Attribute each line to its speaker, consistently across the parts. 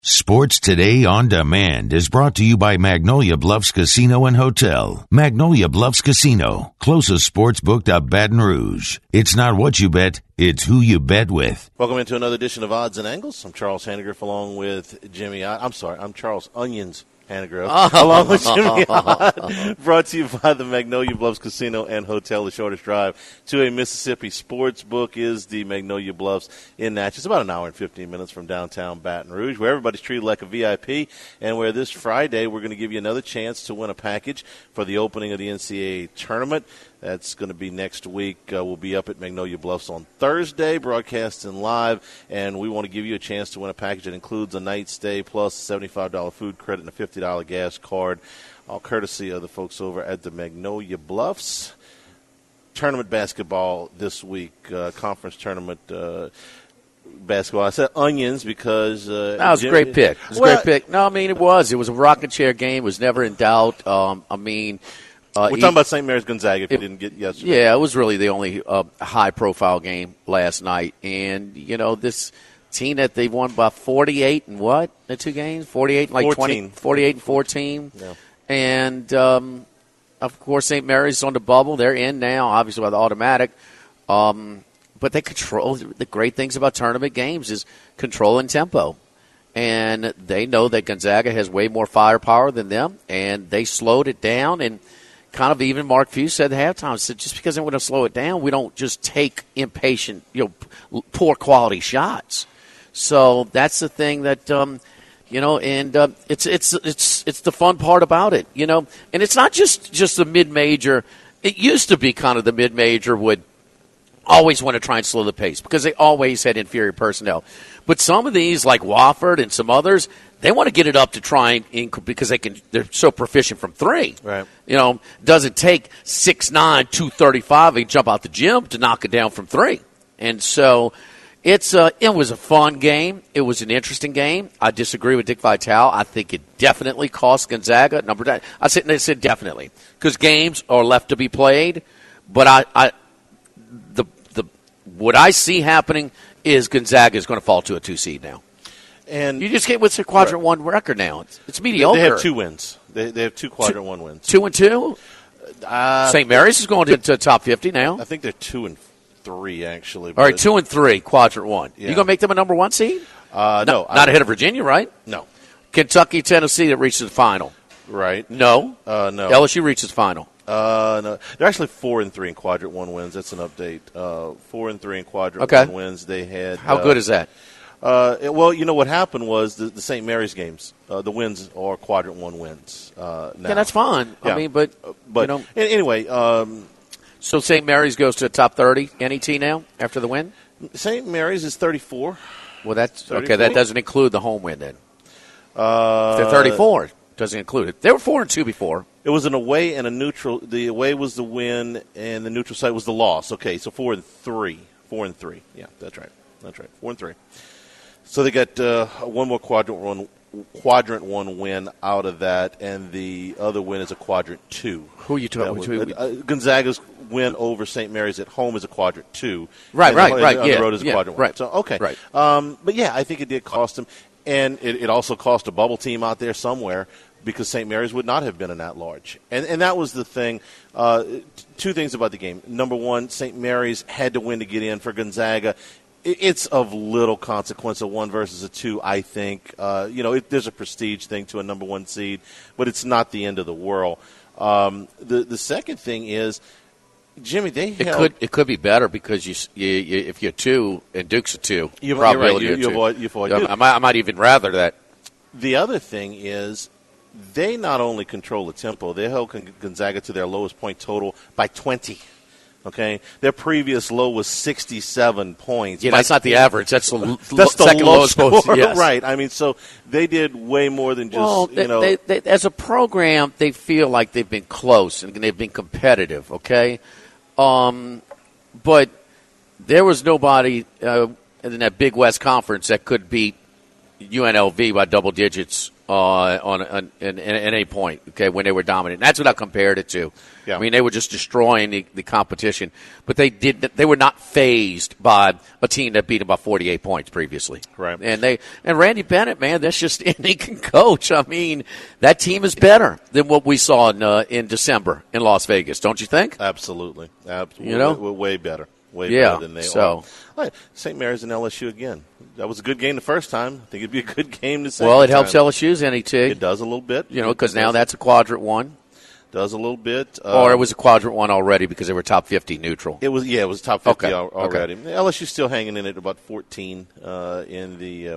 Speaker 1: Sports Today On Demand is brought to you by Magnolia Bluffs Casino and Hotel. Magnolia Bluffs Casino, closest sports book to Baton Rouge. It's not what you bet, it's who you bet with.
Speaker 2: Welcome into another edition of Odds and Angles. I'm Charles Hanegriff along with Jimmy Ott. I'm Charles Onions Hanegriff along with Jimmy Ott. Brought to you by the Magnolia Bluffs Casino and Hotel. The shortest drive to a Mississippi sports book is the Magnolia Bluffs in Natchez. About an hour and 15 minutes from downtown Baton Rouge, where everybody's treated like a VIP, and where this Friday we're going to give you another chance to win a package for the opening of the NCAA tournament. That's going to be next week. We'll be up at Magnolia Bluffs on Thursday, broadcasting live, and we want to give you a chance to win a package that includes a night stay plus a $75 food credit and a $50 gas card, all courtesy of the folks over at the Magnolia Bluffs. Tournament basketball this week, conference tournament basketball. I said onions because
Speaker 3: that was a great pick. It was a great pick. No, I mean, it was a rocking chair game. It was never in doubt.
Speaker 2: We're talking about St. Mary's Gonzaga if you didn't get yesterday.
Speaker 3: Yeah, it was really the only high-profile game last night. And, this team that they won by 48 and what? The two games? 48 and
Speaker 2: 14.
Speaker 3: 48 and 14.
Speaker 2: Yeah.
Speaker 3: And, of course, St. Mary's on the bubble. They're in now, obviously, by the automatic. But they control – the great things about tournament games is control and tempo. And they know that Gonzaga has way more firepower than them, and they slowed it down. And kind of even Mark Few said at halftime, said just because they want to slow it down, we don't just take impatient, poor quality shots. So that's the thing that it's the fun part about it, and it's not just the mid-major. It used to be kind of the mid-major would always want to try and slow the pace because they always had inferior personnel. But some of these, like Wofford and some others, they want to get it up to try and because they're so proficient from three.
Speaker 2: Right.
Speaker 3: Doesn't take 6'9", 235 and jump out the gym to knock it down from three. And so it was a fun game. It was an interesting game. I disagree with Dick Vitale. I think it definitely cost Gonzaga. I said definitely because games are left to be played. But what I see happening is Gonzaga is going to fall to a 2 seed now. And you just get what's their quadrant one record now? It's mediocre.
Speaker 2: They have 2 wins. They have 2 quadrant 1 wins.
Speaker 3: 2 and 2. St. Mary's is going to top 50 now.
Speaker 2: I think they're 2 and 3 actually.
Speaker 3: All right, 2 and 3 quadrant 1.
Speaker 2: Yeah.
Speaker 3: You going to make them a number 1 seed?
Speaker 2: No,
Speaker 3: not ahead of Virginia, right?
Speaker 2: No.
Speaker 3: Kentucky, Tennessee that reaches the final.
Speaker 2: Right.
Speaker 3: No.
Speaker 2: No.
Speaker 3: LSU reaches the final.
Speaker 2: No, they're actually 4 and 3 in quadrant 1 wins. That's an update. 4 and 3 in quadrant 1 wins. They had.
Speaker 3: How good is that?
Speaker 2: Well, what happened was the St. Mary's games. The wins are quadrant 1 wins. Now.
Speaker 3: Yeah, that's fine.
Speaker 2: Yeah.
Speaker 3: I mean, but
Speaker 2: anyway.
Speaker 3: So St. Mary's goes to the top 30 NET now after the win.
Speaker 2: St. Mary's is 34.
Speaker 3: Well, that's
Speaker 2: 34?
Speaker 3: okay. That doesn't include the home win then. If they're 34. Doesn't include it. They were 4 and 2 before.
Speaker 2: It was an away and a neutral. The away was the win, and the neutral site was the loss. Okay, so 4 and 3. 4 and 3. Yeah, that's right. 4 and 3. So they got one more quadrant 1 win out of that, and the other win is a quadrant 2.
Speaker 3: Who are you talking about?
Speaker 2: Gonzaga's win over St. Mary's at home is a quadrant 2.
Speaker 3: Right.
Speaker 2: On the road is a quadrant 1.
Speaker 3: Right.
Speaker 2: So okay.
Speaker 3: Right.
Speaker 2: But yeah, I think it did cost them, and it also cost a bubble team out there somewhere. Because St. Mary's would not have been an at-large. And that was the thing. 2 things about the game. Number one, St. Mary's had to win to get in. For Gonzaga, it's of little consequence, a 1 versus a 2, I think. There's a prestige thing to a number 1 seed, but it's not the end of the world. The second thing is, Jimmy,
Speaker 3: it could be better because if you're 2 and Duke's a 2,
Speaker 2: you're right. You avoid Duke.
Speaker 3: I might even rather that.
Speaker 2: The other thing is, they not only control the tempo, they held Gonzaga to their lowest point total by 20. Okay, their previous low was 67 points.
Speaker 3: Yeah, that's not the average. That's the second
Speaker 2: lowest
Speaker 3: lowest. Yes.
Speaker 2: Right. I mean, so they did way more than just.
Speaker 3: They, as a program, they feel like they've been close and they've been competitive. Okay, but there was nobody in that Big West Conference that could beat UNLV by double digits at any point, okay, when they were dominant. That's what I compared it to.
Speaker 2: Yeah.
Speaker 3: I mean, they were just destroying the competition, but they were not fazed by a team that beat them by 48 points previously.
Speaker 2: Right.
Speaker 3: And Randy Bennett, man, that's just and he can coach. I mean, that team is better than what we saw in December in Las Vegas, don't you think?
Speaker 2: Absolutely.
Speaker 3: You know?
Speaker 2: We're way better. Way
Speaker 3: Yeah,
Speaker 2: better than they
Speaker 3: so-
Speaker 2: are. All right, St. Mary's and LSU again. That was a good game the first time. I think it'd be a good game the second time.
Speaker 3: Well, it helps LSU's NET.
Speaker 2: It does a little bit.
Speaker 3: You know, because now that's a quadrant one.
Speaker 2: Does a little bit.
Speaker 3: Or it was a quadrant one already because they were top 50 neutral.
Speaker 2: It was top 50
Speaker 3: Okay.
Speaker 2: already.
Speaker 3: Okay.
Speaker 2: LSU's still hanging in at about 14 in the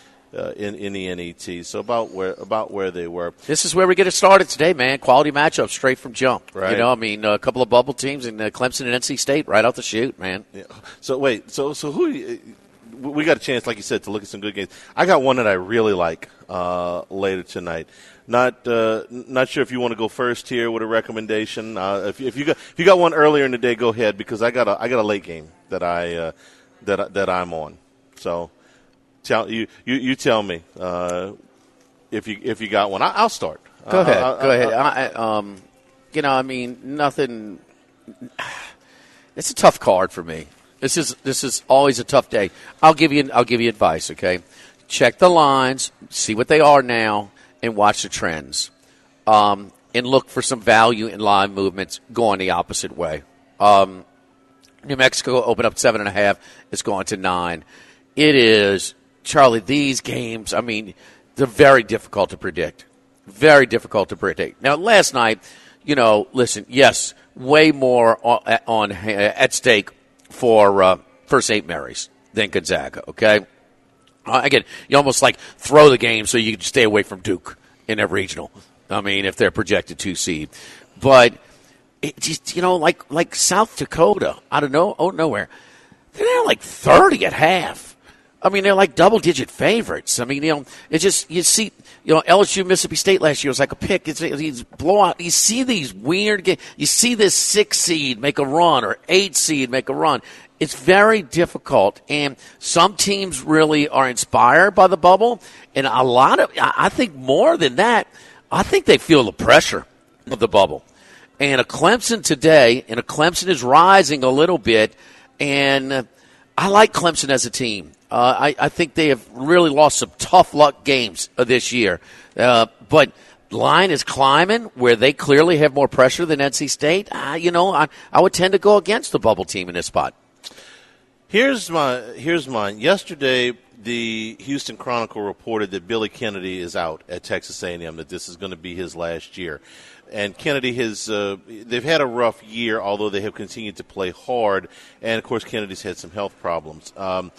Speaker 2: NET. So about where they were.
Speaker 3: This is where we get it started today, man. Quality matchup straight from jump.
Speaker 2: Right.
Speaker 3: You know, I mean, a couple of bubble teams in Clemson and NC State right out the chute, man.
Speaker 2: Yeah. So wait, so who? We got a chance, like you said, to look at some good games. I got one that I really like later tonight. Not sure if you want to go first here with a recommendation. If you got one earlier in the day, go ahead because I got a late game that that I'm on. So you tell me if you got one. I'll start.
Speaker 3: Go ahead. You know, I mean, nothing. It's a tough card for me. This is always a tough day. I'll give you advice. Okay, check the lines, see what they are now, and watch the trends, and look for some value in line movements going the opposite way. New Mexico opened up 7.5. It's going to 9. It is, Charlie. These games, I mean, they're very difficult to predict. Very difficult to predict. Now, last night, you know, listen, yes, way more at stake for St. Mary's than Gonzaga, okay? Again, you almost like throw the game so you can stay away from Duke in their regional. I mean, if they're projected 2 seed. But, it just, you know, like South Dakota, I don't know, nowhere, they're now like 30 at half. I mean, they're like double-digit favorites. I mean, you know, it's just, you see, you know, LSU, Mississippi State last year was like a pick. It's blowout. You see these weird games. You see this 6 seed make a run or 8 seed make a run. It's very difficult, and some teams really are inspired by the bubble, and a lot of, I think more than that, I think they feel the pressure of the bubble. And a Clemson today, and a Clemson is rising a little bit, and I like Clemson as a team. I think they have really lost some tough luck games this year. But line is climbing where they clearly have more pressure than NC State. You know, I would tend to go against the bubble team in this spot.
Speaker 2: Here's mine. Yesterday, the Houston Chronicle reported that Billy Kennedy is out at Texas A&M, that this is going to be his last year. And Kennedy they've had a rough year, although they have continued to play hard. And, of course, Kennedy's had some health problems.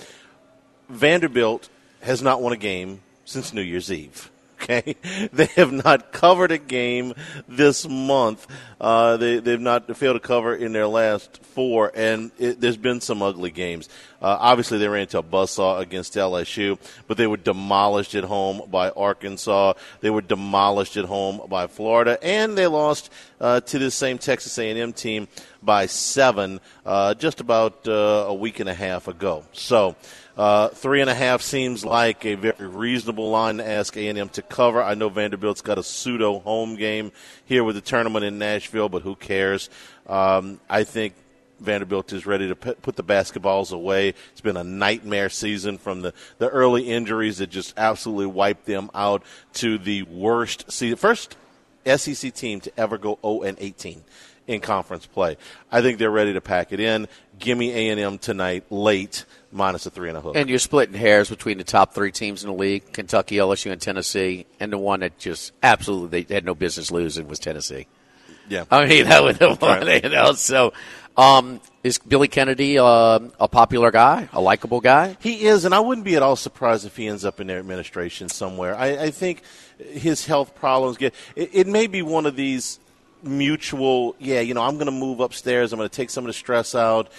Speaker 2: Vanderbilt has not won a game since New Year's Eve. Okay, they have not covered a game this month. They've not failed to cover in their last 4, and there's been some ugly games. Obviously, they ran into a buzzsaw against LSU, but they were demolished at home by Arkansas. They were demolished at home by Florida, and they lost to this same Texas A&M team by 7 just about a week and a half ago. So 3.5 seems like a very reasonable line to ask A&M to cover. I know Vanderbilt's got a pseudo home game here with the tournament in Nashville, but who cares? I think Vanderbilt is ready to put the basketballs away. It's been a nightmare season from the early injuries that just absolutely wiped them out to the worst season. First SEC team to ever go 0-18 in conference play. I think they're ready to pack it in. Give me A&M tonight late, minus a 3.5.
Speaker 3: And you're splitting hairs between the top 3 teams in the league, Kentucky, LSU, and Tennessee, and the one that just absolutely they had no business losing was Tennessee.
Speaker 2: Yeah.
Speaker 3: I mean, that was the one, you know. So, is Billy Kennedy a popular guy, a likable guy?
Speaker 2: He is, and I wouldn't be at all surprised if he ends up in their administration somewhere. I think his health problems it may be one of these mutual, I'm going to move upstairs. I'm going to take some of the stress out.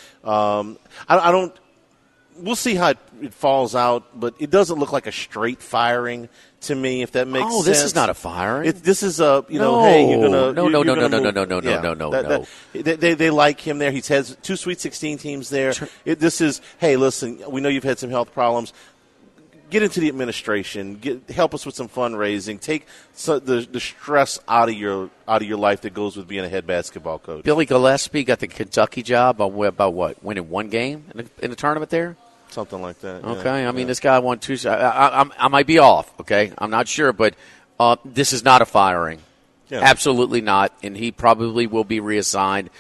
Speaker 2: We'll see how it falls out, but it doesn't look like a straight firing to me, if that makes sense.
Speaker 3: Oh, this is not a firing.
Speaker 2: This is a,
Speaker 3: no.
Speaker 2: Hey, you're going to.
Speaker 3: No.
Speaker 2: They like him there. He's had 2 Sweet 16 teams there. This is, hey, listen, we know you've had some health problems. get into the administration, help us with some fundraising, take the stress out of your life that goes with being a head basketball coach.
Speaker 3: Billy Gillespie got the Kentucky job about what, winning one game in the tournament there?
Speaker 2: Something like that.
Speaker 3: Okay, I mean, this guy won two. I might be off, okay? I'm not sure, but this is not a firing. Yeah. Absolutely not, and he probably will be reassigned.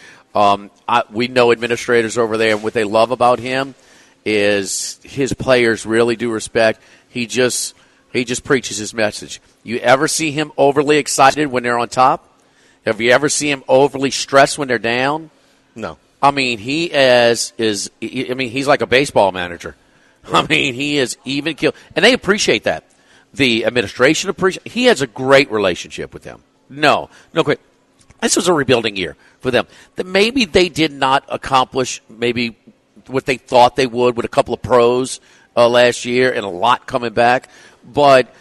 Speaker 3: We know administrators over there, and what they love about him is his players really do respect. He just preaches his message. You ever see him overly excited when they're on top? Have you ever seen him overly stressed when they're down?
Speaker 2: No.
Speaker 3: I mean, he's like a baseball manager. I mean, he is even killed, and they appreciate that. The administration appreciates. He has a great relationship with them. No great. This was a rebuilding year for them. That maybe they did not accomplish maybe what they thought they would with a couple of pros last year and a lot coming back. But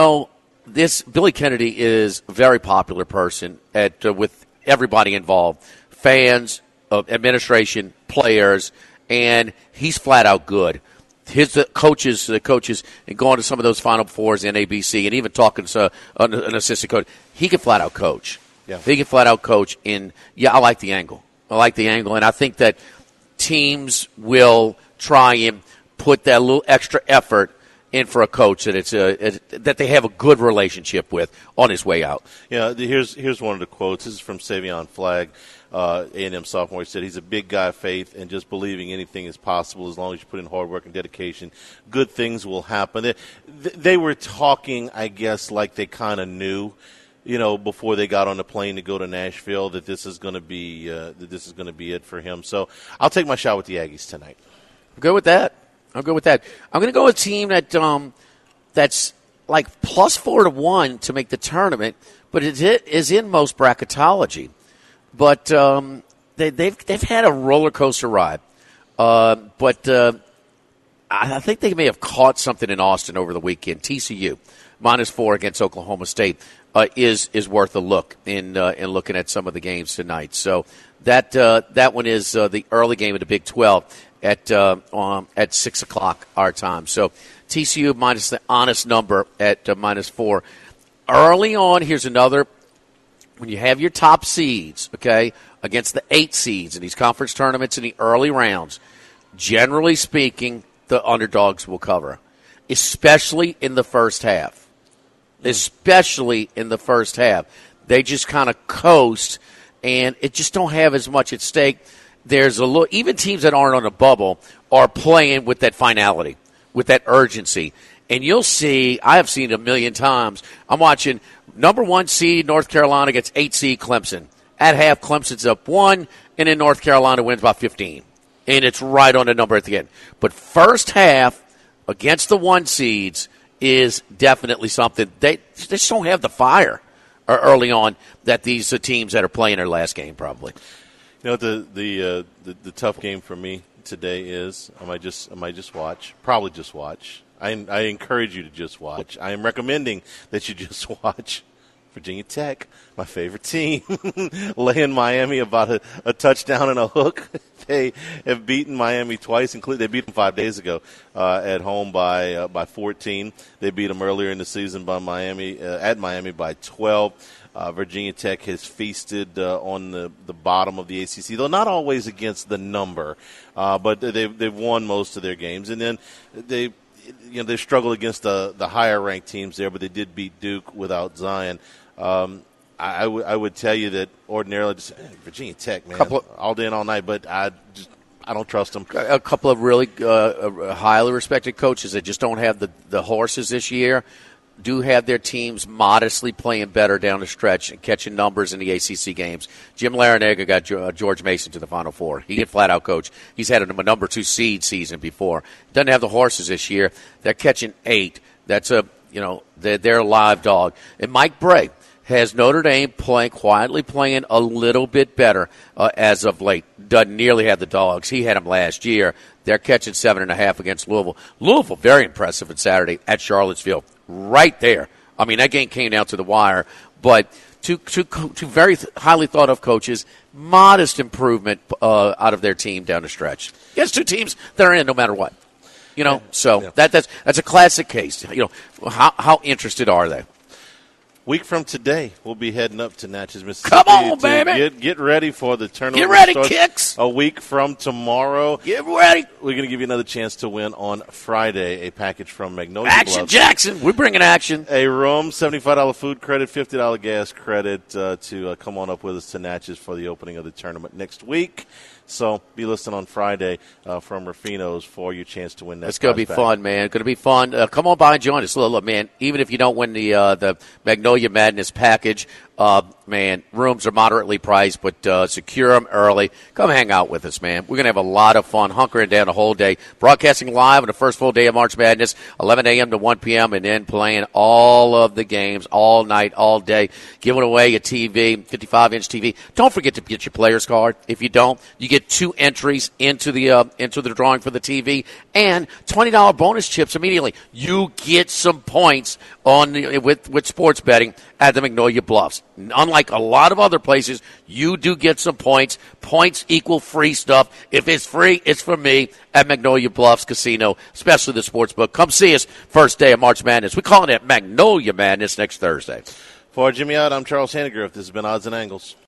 Speaker 3: this Billy Kennedy is a very popular person with everybody involved, fans, administration, players, and he's flat out good. The coaches, and going to some of those Final Fours in ABC, and even talking to an assistant coach, he can flat out coach.
Speaker 2: Yeah.
Speaker 3: He can flat out coach. I like the angle. And I think that teams will try and put that little extra effort in for a coach that they have a good relationship with on his way out.
Speaker 2: Yeah, here's one of the quotes. This is from Savion Flagg, A&M sophomore. He said, he's a big guy of faith and just believing anything is possible as long as you put in hard work and dedication. Good things will happen. They were talking, I guess, like they kind of knew, before they got on the plane to go to Nashville, that this is going to be it for him. So I'll take my shot with the Aggies tonight.
Speaker 3: Go with that. I'm going to go with a team that's like plus 4-1 to make the tournament, but it is in most bracketology. But they've had a roller coaster ride. But I think they may have caught something in Austin over the weekend. TCU -4 against Oklahoma State is worth a look in looking at some of the games tonight. So that one is the early game of the Big 12. At 6 o'clock our time. So TCU minus the honest number at -4. Early on, here's another. When you have your top seeds, okay, against the 8 seeds in these conference tournaments in the early rounds, generally speaking, the underdogs will cover, especially in the first half. Especially in the first half. They just kind of coast, and it just don't have as much at stake. There's even teams that aren't on a bubble are playing with that finality, with that urgency. And you'll see, I have seen it a million times. I'm watching number 1 seed North Carolina against 8 seed Clemson. At half, Clemson's up 1, and then North Carolina wins by 15. And it's right on the number at the end. But first half against the 1 seeds is definitely something. They just don't have the fire early on that these teams that are playing their last game probably.
Speaker 2: The tough game for me today is I might just watch. Probably just watch. I encourage you to just watch. I am recommending that you just watch Virginia Tech, my favorite team, laying Miami about a touchdown and a hook. They have beaten Miami twice, including they beat them 5 days ago at home by 14. They beat them earlier in the season by at Miami by 12. Virginia Tech has feasted on the bottom of the ACC, though not always against the number, but they've won most of their games. And then they struggled against the higher ranked teams there, but they did beat Duke without Zion. I would tell you that ordinarily Virginia Tech, man, all day and all night, but I don't trust them.
Speaker 3: A couple of really highly respected coaches that just don't have the horses this year do have their teams modestly playing better down the stretch and catching numbers in the ACC games. Jim Larinaga got George Mason to the Final Four. He can flat out coach. He's had a number 2 seed season before. Doesn't have the horses this year. They're catching 8. That's they're a live dog. And Mike Bray has Notre Dame quietly playing a little bit better as of late. Doesn't nearly have the dogs. He had them last year. They're catching 7.5 against Louisville. Louisville, very impressive on Saturday at Charlottesville. Right there. I mean, that game came down to the wire. But two very highly thought of coaches, modest improvement out of their team down the stretch. Yes, 2 teams that are in no matter what. You know, that's a classic case. You know, how interested are they?
Speaker 2: Week from today, we'll be heading up to Natchez, Mississippi.
Speaker 3: Come on, baby.
Speaker 2: Get ready for the tournament.
Speaker 3: Get ready, Kicks.
Speaker 2: A week from tomorrow.
Speaker 3: Get ready.
Speaker 2: We're going to give you another chance to win on Friday a package from Magnolia
Speaker 3: Action
Speaker 2: Bluffs.
Speaker 3: Jackson. We're bringing action.
Speaker 2: A room, $75 food credit, $50 gas credit to come on up with us to Natchez for the opening of the tournament next week. So be listening on Friday from Rufino's for your chance to win that.
Speaker 3: It's going to be fun, man. It's going to be fun. Come on by and join us. Look, man, even if you don't win the Magnolia Madness package, man, rooms are moderately priced, but secure them early. Come hang out with us, man. We're going to have a lot of fun hunkering down the whole day. Broadcasting live on the first full day of March Madness, 11 a.m. to 1 p.m., and then playing all of the games all night, all day. Giving away a TV, 55-inch TV. Don't forget to get your player's card. If you don't, you get 2 entries into the drawing for the TV and $20 bonus chips immediately. You get some points with sports betting at the Magnolia Bluffs. Unlike a lot of other places, you do get some points. Points equal free stuff. If it's free, it's for me at Magnolia Bluffs Casino, especially the sports book. Come see us first day of March Madness. We're calling it Magnolia Madness next Thursday.
Speaker 2: For Jimmy Ott, I'm Charles Hanniger. This has been Odds and Angles.